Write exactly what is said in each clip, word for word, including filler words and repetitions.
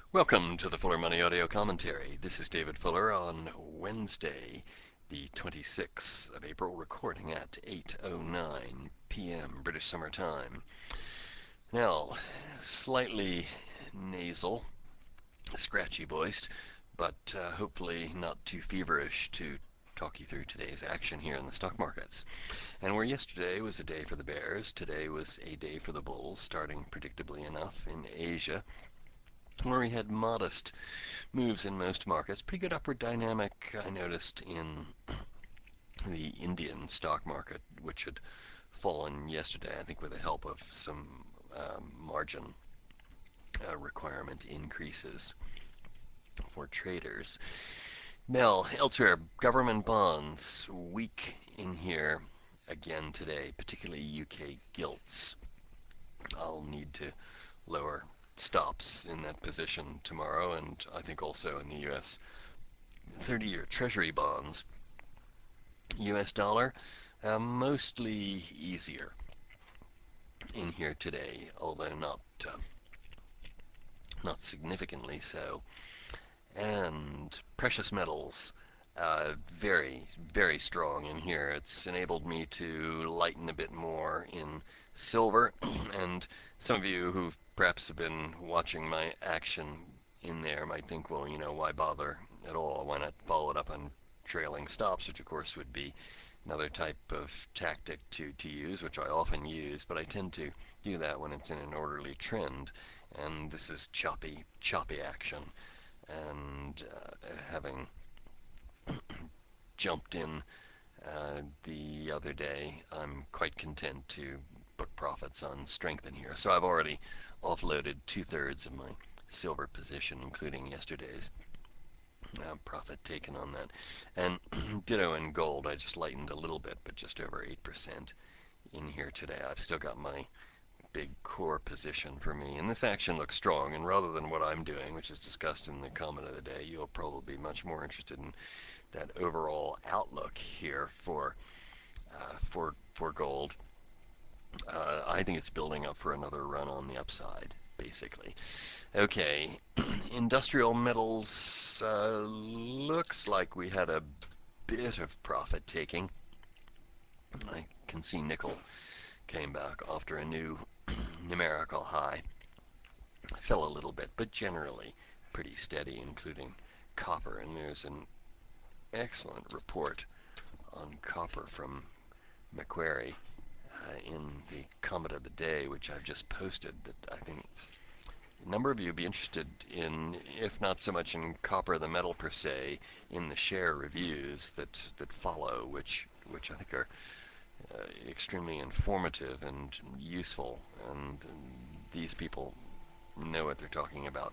Welcome to the Fuller Money Audio Commentary. This is David Fuller on Wednesday, the twenty-sixth of April, recording at eight oh nine p m British Summer Time. Now, slightly nasal, scratchy voiced, but uh, hopefully not too feverish to talk you through today's action here in the stock markets. And where yesterday was a day for the bears, today was a day for the bulls, starting predictably enough in Asia, where we had modest moves in most markets. Pretty good upward dynamic I noticed in the Indian stock market, which had fallen yesterday, I think with the help of some um, margin uh, requirement increases for traders. Now, elsewhere, government bonds weak in here again today, particularly U K gilts. I'll need to lower stops in that position tomorrow, and I think also in the U S thirty-year Treasury bonds. U S dollar, uh, mostly easier in here today, although not uh, not significantly so. And precious metals, uh, very, very strong in here. It's enabled me to lighten a bit more in silver. And some of you who perhaps have been watching my action in there might think, well, you know, why bother at all? Why not follow it up on trailing stops, which of course would be another type of tactic to, to use, which I often use, but I tend to do that when it's in an orderly trend. And this is choppy, choppy action. And uh, having jumped in uh, the other day, I'm quite content to book profits on strength in here. So I've already offloaded two-thirds of my silver position, including yesterday's uh, profit taken on that. And ditto in gold, I just lightened a little bit, but just over eight percent in here today. I've still got my big core position for me, and this action looks strong. And rather than what I'm doing, which is discussed in the comment of the day, you'll probably be much more interested in that overall outlook here for uh, for for gold. Uh, I think it's building up for another run on the upside, basically. Okay, industrial metals, uh, looks like we had a bit of profit taking. I can see nickel came back after a new numerical high. Fell a little bit, but generally pretty steady, including copper. And there's an excellent report on copper from Macquarie uh, in the comment of the day, which I've just posted, that I think a number of you would be interested in, if not so much in copper the metal per se, in the share reviews that, that follow, which which I think are uh, extremely informative and useful, and these people know what they're talking about.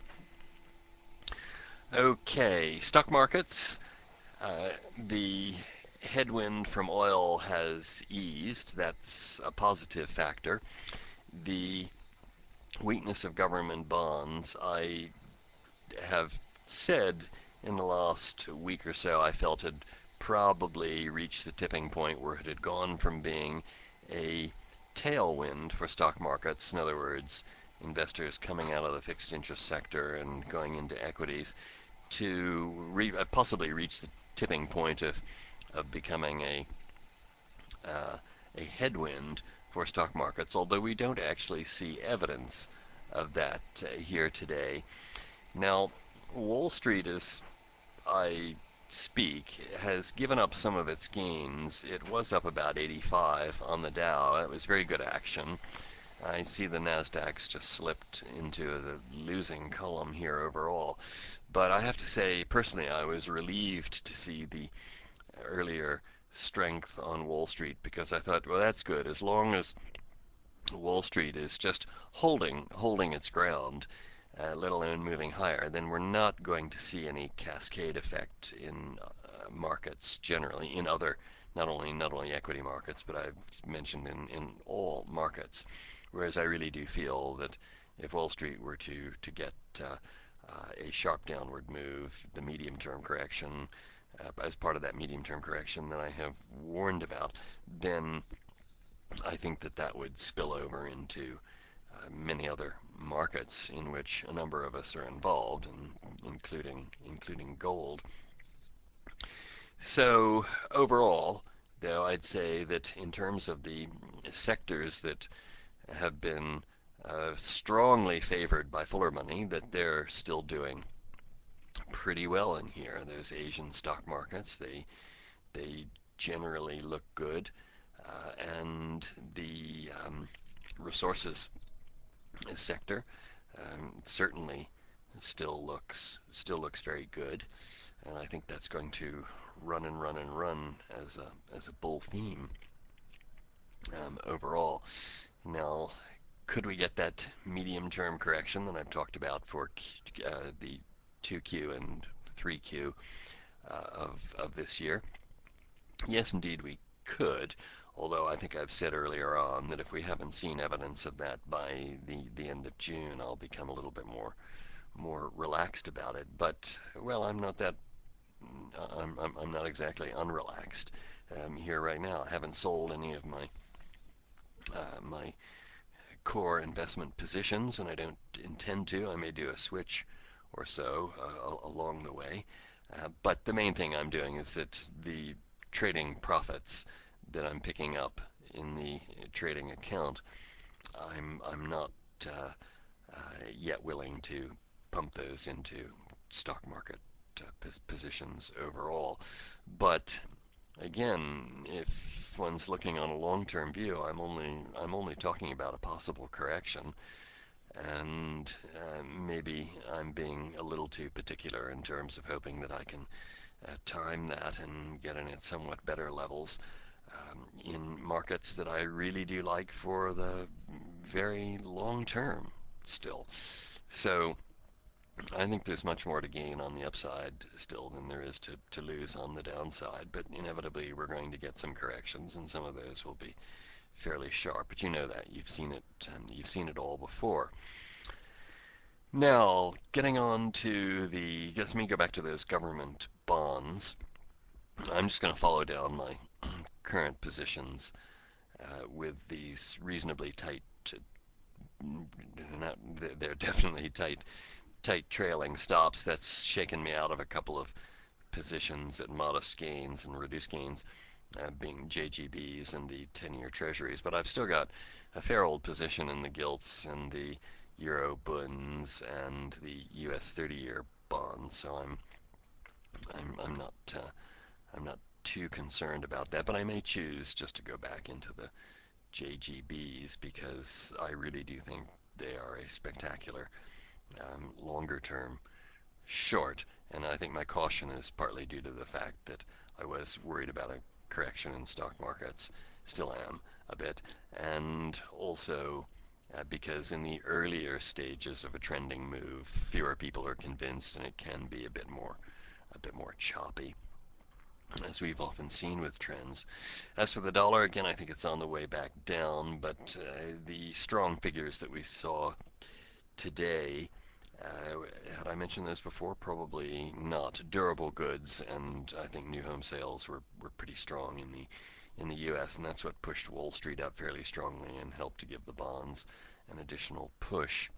Okay, stock markets. Uh, the headwind from oil has eased. That's a positive factor. The weakness of government bonds, I have said in the last week or so, I felt had probably reached the tipping point where it had gone from being a tailwind for stock markets, in other words, investors coming out of the fixed interest sector and going into equities, to re- uh, possibly reach the tipping point of of becoming a uh, a headwind for stock markets, although we don't actually see evidence of that uh, here today. Now, Wall Street, as I speak, has given up some of its gains. It was up about eighty-five on the Dow. It was very good action. I see the Nasdaq's just slipped into the losing column here overall. But I have to say, personally, I was relieved to see the earlier strength on Wall Street, because I thought, well, that's good. As long as Wall Street is just holding holding its ground, uh, let alone moving higher, then we're not going to see any cascade effect in uh, markets generally, in other, not only not only equity markets, but I've mentioned in, in all markets. Whereas I really do feel that if Wall Street were to, to get uh, uh, a sharp downward move, the medium-term correction, uh, as part of that medium-term correction that I have warned about, then I think that that would spill over into many other markets in which a number of us are involved, and including including gold. So overall, though, I'd say that in terms of the sectors that have been uh, strongly favored by Fuller money, that they're still doing pretty well in here. Those Asian stock markets, they they generally look good, uh, and the um, resources sector um, certainly still looks still looks very good, and I think that's going to run and run and run as a as a bull theme um, overall. Now, could we get that medium-term correction that I've talked about for uh, the two Q and three Q uh, of of this year? Yes, indeed, we could. Although I think I've said earlier on that if we haven't seen evidence of that by the, the end of June, I'll become a little bit more more relaxed about it. But well, I'm not that. I'm I'm, I'm not exactly unrelaxed um, here right now. I haven't sold any of my uh, my core investment positions, and I don't intend to. I may do a switch or so uh, along the way. Uh, but the main thing I'm doing is that the trading profits that I'm picking up in the trading account, I'm I'm not uh, uh, yet willing to pump those into stock market uh, positions overall. But again, if one's looking on a long-term view, I'm only I'm only talking about a possible correction, and uh, maybe I'm being a little too particular in terms of hoping that I can uh, time that and get in at somewhat better levels um, in markets that I really do like for the very long term still. So I think there's much more to gain on the upside still than there is to, to lose on the downside, but inevitably we're going to get some corrections, and some of those will be fairly sharp. But you know that. You've seen it. Um, you've seen it all before. Now, getting on to the, let me go back to those government bonds. I'm just going to follow down my current positions uh, with these reasonably tight, not, they're definitely tight, tight trailing stops. That's shaken me out of a couple of positions at modest gains and reduced gains, uh, being J G Bs and the ten-year treasuries. But I've still got a fair old position in the gilts and the Euro bunds and the U S thirty-year bonds. So I'm I'm I'm not uh, I'm not too concerned about that. But I may choose just to go back into the J G Bs because I really do think they are a spectacular um, longer term short, and I think my caution is partly due to the fact that I was worried about a correction in stock markets, still am a bit, and also uh, because in the earlier stages of a trending move, fewer people are convinced, and it can be a bit more, a bit more choppy, as we've often seen with trends. As for the dollar, again, I think it's on the way back down, but uh, the strong figures that we saw today, uh, had I mentioned those before? Probably not. Durable goods, and I think new home sales were, were pretty strong in the in the U S, and that's what pushed Wall Street up fairly strongly and helped to give the bonds an additional push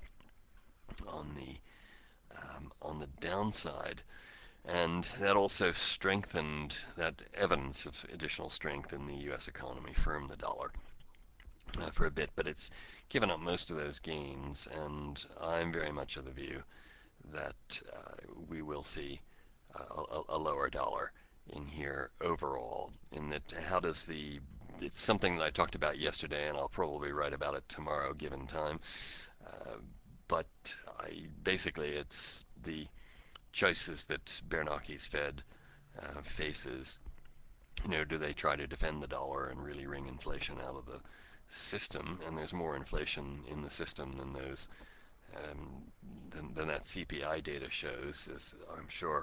on the um, on the downside. And that also strengthened, that evidence of additional strength in the U S economy firmed the dollar uh, for a bit, but it's given up most of those gains, and I'm very much of the view that uh, we will see uh, a, a lower dollar in here overall. In that, how does the, it's something that I talked about yesterday, and I'll probably write about it tomorrow given time, uh, but I, basically it's the choices that Bernanke's Fed uh, faces. You know, do they try to defend the dollar and really wring inflation out of the system? And there's more inflation in the system than those um, than, than that C P I data shows, as I'm sure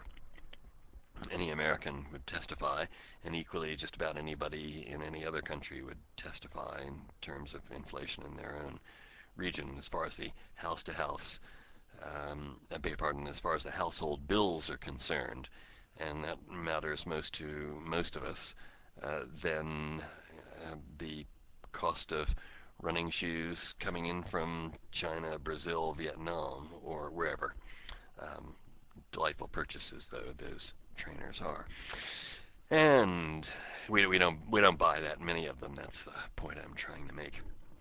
any American would testify, and equally just about anybody in any other country would testify in terms of inflation in their own region. As far as the house-to-house, um, I beg your pardon, as far as the household bills are concerned, and that matters most to most of us, uh, then uh, the cost of running shoes coming in from China, Brazil, Vietnam, or wherever. Um, delightful purchases, though, those trainers are. And we, we don't we don't buy that many of them. That's the point I'm trying to make.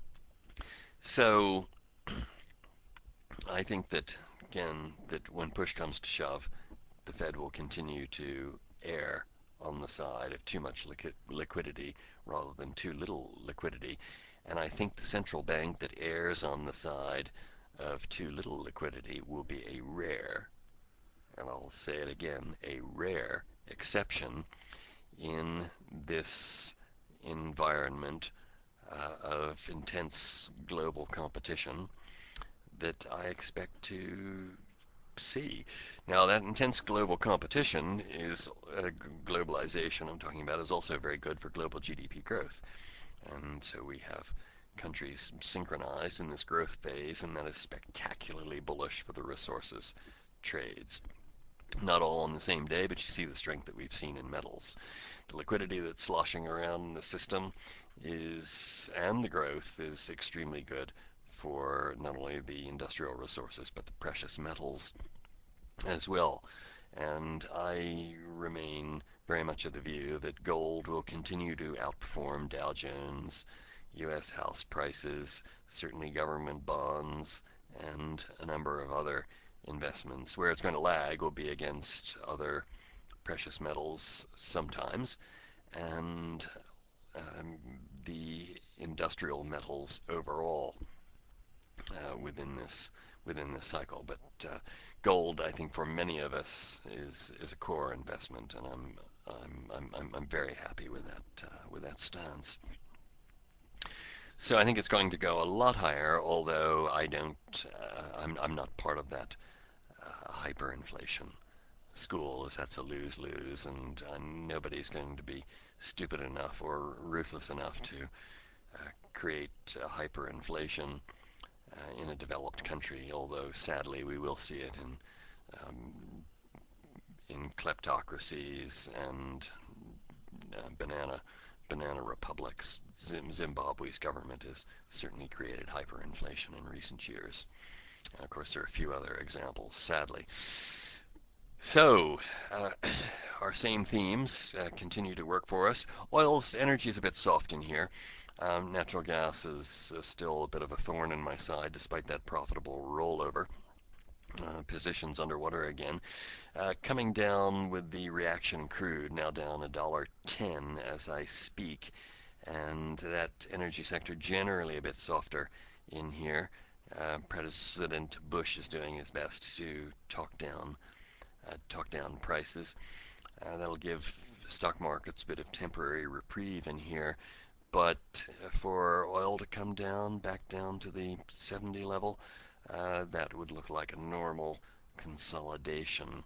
So I think that, again, that when push comes to shove, the Fed will continue to err on the side of too much liquidity rather than too little liquidity. And I think the central bank that errs on the side of too little liquidity will be a rare, and I'll say it again, a rare exception in this environment uh, of intense global competition that I expect to see. Now, that intense global competition is uh, globalization I'm talking about is also very good for global G D P growth. And so we have countries synchronized in this growth phase, and that is spectacularly bullish for the resources trades. Not all on the same day, but you see the strength that we've seen in metals. The liquidity that's sloshing around in the system is, and the growth is extremely good for not only the industrial resources, but the precious metals as well. And I remain very much of the view that gold will continue to outperform Dow Jones, U S house prices, certainly government bonds, and a number of other investments. Where it's going to lag will be against other precious metals sometimes, and um, the industrial metals overall uh, within this within this cycle. But uh, gold, I think, for many of us is is a core investment, and I'm I'm I'm I'm very happy with that uh, with that stance. So I think it's going to go a lot higher, although I don't uh, I'm I'm not part of that uh, hyperinflation school, as that's a lose-lose, and uh, nobody's going to be stupid enough or ruthless enough to uh, create uh, hyperinflation uh, in a developed country, although sadly we will see it in um, in kleptocracies and uh, banana banana republics. Zimbabwe's government has certainly created hyperinflation in recent years. And of course, there are a few other examples, sadly. So, uh, our same themes uh, continue to work for us. Oil's energy is a bit soft in here. Um, natural gas is uh, still a bit of a thorn in my side, despite that profitable rollover. Uh, positions underwater again. Uh, coming down with the reaction crude, now down a dollar ten as I speak, and that energy sector generally a bit softer in here. Uh, President Bush is doing his best to talk down uh, talk down prices. Uh, that'll give stock markets a bit of temporary reprieve in here. But for oil to come down, back down to the seventy level, uh, that would look like a normal consolidation.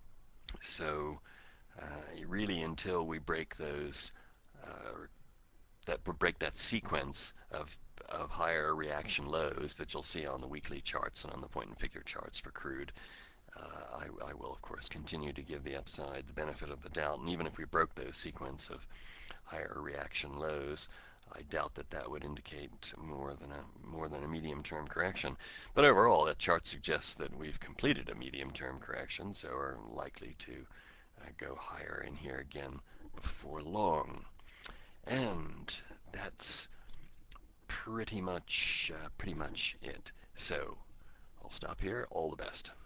So uh, really, until we break those, uh, that would break that sequence of of higher reaction lows that you'll see on the weekly charts and on the point and figure charts for crude, uh, I, I will of course continue to give the upside the benefit of the doubt. And even if we broke those sequence of higher reaction lows, I doubt that that would indicate more than a more than a medium-term correction. But overall, that chart suggests that we've completed a medium-term correction, so are likely to uh, go higher in here again before long. And that's pretty much uh, pretty much it. So I'll stop here. All the best.